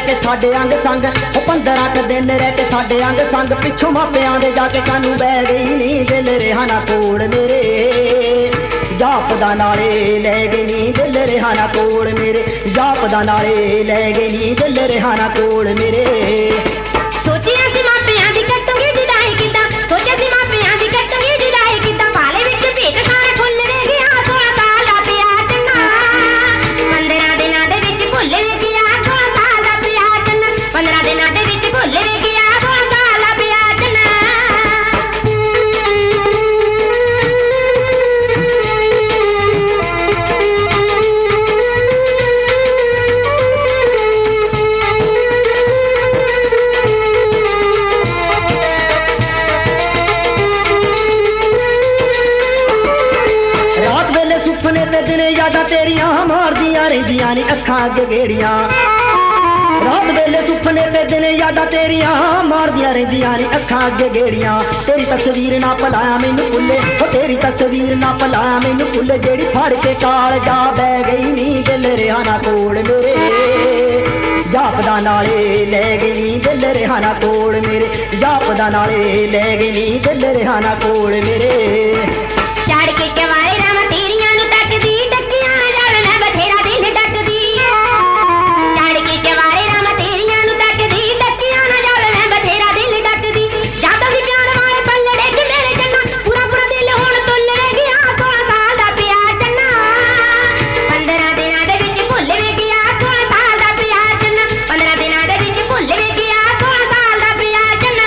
के साडे अंग संग 15 क दिन रह के साडे अंग संग पिछों मापियां दे जाके कानू बह गई नी दिल रेहा ना कोल मेरे जापदा नाले लै गई नी दिल रेहा ना कोल मेरे जापदा नाले लै गई नी दिल रेहा ना कोल मेरे सोचिया सी मापियां दी कट्टूंगी जुदाई किदा सोचिया सी मापियां दी कट्टूंगी जुदाई किदा पाले विच भेट सारा खुल वे गया 16 साल दा प्यार चन्ना 15 दिनां दे विच भुल वे गया 16 साल दा प्यार चन्ना 15 दिनां दे विच भुल वे गया 16 साल दा प्यार चन्ना सुपने ते दिन यादां तेरियां मारदियां रहिंदियां नी अखां अगे गेड़ियां रात वेले सुपने ते दिन यादां तेरियां मारदियां रहिंदियां नी अखां अगे गेड़ियां तेरी तस्वीर ना भलाया मैनू भुल्ले ओ तेरी तस्वीर ना भलाया मैनू भुल्ले जेड़ी फड़ के काल जा बह गई नी दिल रेहा ना कोल मेरे जापदा नाले लै गई नी दिल रेहा ना कोल मेरे जापदा नाले लै गई नी दिल रेहा ना कोल मेरे चढ़ के कवाले रामा तेरियां नु तकदी टकियां जावे मैं बथेरा दिल टकदी चढ़ के कवाले रामा तेरियां नु तकदी टकियां ना जावे मैं बथेरा दिल टकदी जादा भी प्यार वाले पल्लड़े च मेरे चन्ना पूरा पूरा दिल हुण तुल वे गया 16 साल दा प्यार चन्ना 15 दिनां दे विच भुल वे गया 16 साल दा प्यार चन्ना 15 दिनां दे विच भुल वे गया 16 साल दा प्यार चन्ना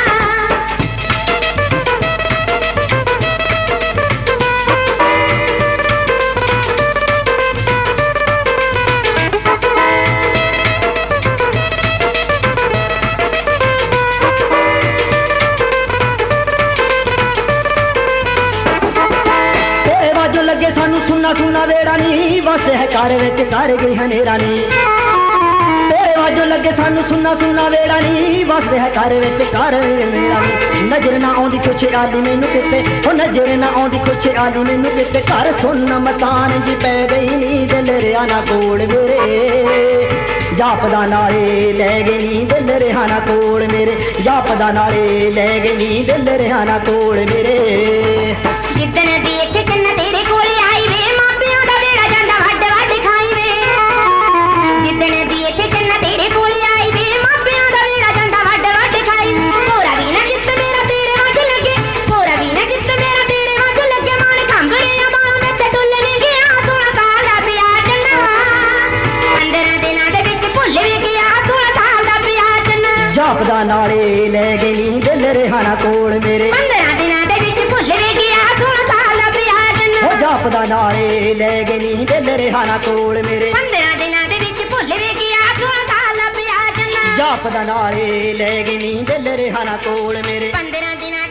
लगे सानू सुना सुना वेड़ा नी वसदे है घर विच घर गई हनेरा नी तेरे वाजो लगे सानू सुना सुना वेड़ा नी वसदे है घर विच घर मेरा नी नजर ना आउंदी खुश आली मैनू किते ओ नजर ना आउंदी खुश आली मैनू किते घर सुन मसान जी पै गई नी दिल रेहा ना कोल मेरे जापदा नाले लै गई नी दिल रेहा ना कोल मेरे जापदा नाले लै गई नी दिल रेहा ना कोल मेरे जिद्दन दी इत्थे चन्ना तेरे कोले आई वे मापियां दा बेड़ा जांदा वड्ड वड्ड खाई वे जिद्दन दी इत्थे चन्ना तेरे कोले आई वे मापियां दा बेड़ा जांदा वड्ड वड्ड खाई भोरा भी ना चित्त मेरा तेरे वज लगे भोरा भी ना चित्त मेरा तेरे वज लगे मन कंब रिया बाल विच डुल वे गया 16 साल दा प्यार चन्ना 15 दिनां दे विच भुल वे गया 16 साल दा प्यार चन्ना जापदा नाले लै गई नी दिल रेहा ना कोल मेरे 15 दिनां दे विच भुल वे गया 16 साल दा प्यार चन्ना जापदा नाले लै गई नी दिल रेहा ना कोल मेरे 15 दिनां दे विच भुल वे गया 16 साल दा प्यार चन्ना जापदा नाले लै गई नी दिल रेहा ना कोल मेरे 15 दिनां